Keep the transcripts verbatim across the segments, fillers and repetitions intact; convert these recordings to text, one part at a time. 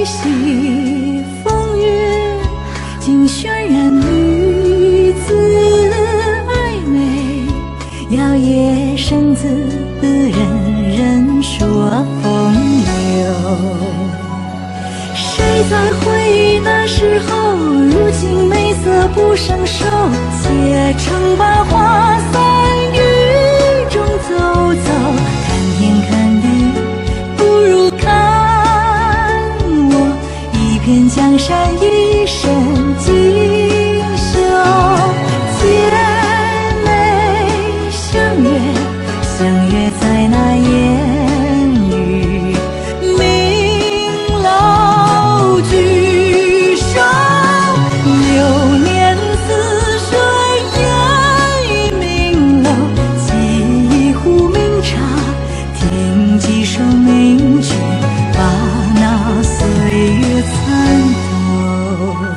西风月，尽渲染女子暧昧。摇曳生姿，人人说风流。谁在回忆那时候？如今美色不胜收，且乘百花散雨中走走。看天看地，不如看我一片江山，一身锦绣。姐妹相约，相约在那烟雨明楼聚首。流年似水，烟雨明楼，沏一壶明茶，听几首名曲，把那岁月参透。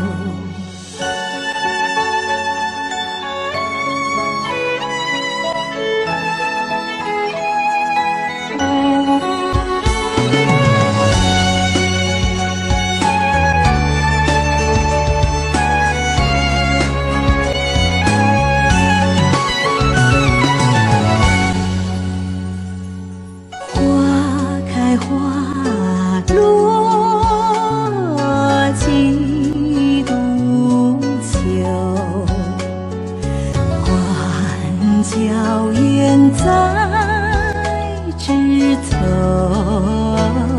花落几度秋，关角烟在枝头。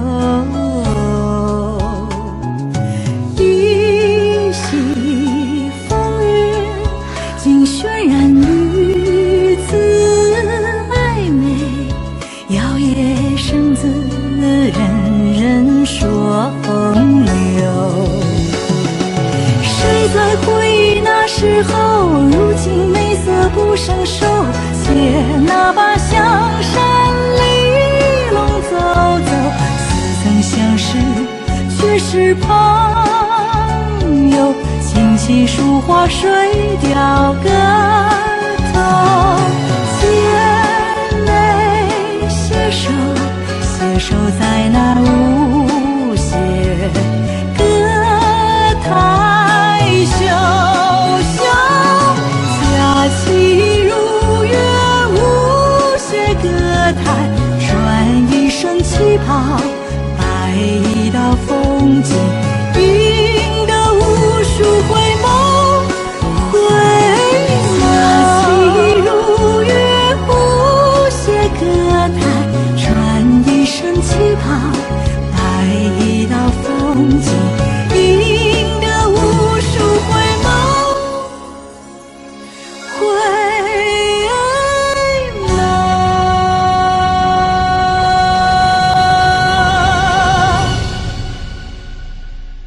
一袭风月，尽渲染女子暧昧。摇曳生姿，人人说风流。谁在回忆那时候？如今美色不胜收，且那把香山里龙走走。似曾相识，却是朋友。琴棋书画水调歌头。携手，携手在那无邪歌台羞羞。佳期如约，无邪歌台，穿一身旗袍，摆一道风景。